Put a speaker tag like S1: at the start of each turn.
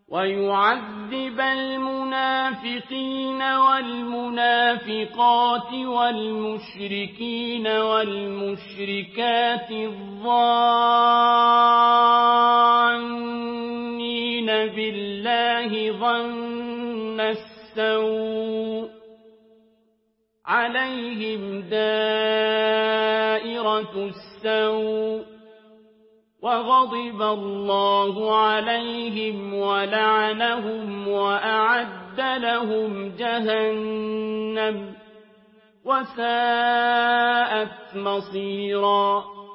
S1: ويعذب المنافقين والمنافقات والمشركين والمشركات الظانين بالله ظن السوء عليهم دائرة السوء وغضب الله عليهم ولعنهم وأعد لهم جهنم وساءت مصيرا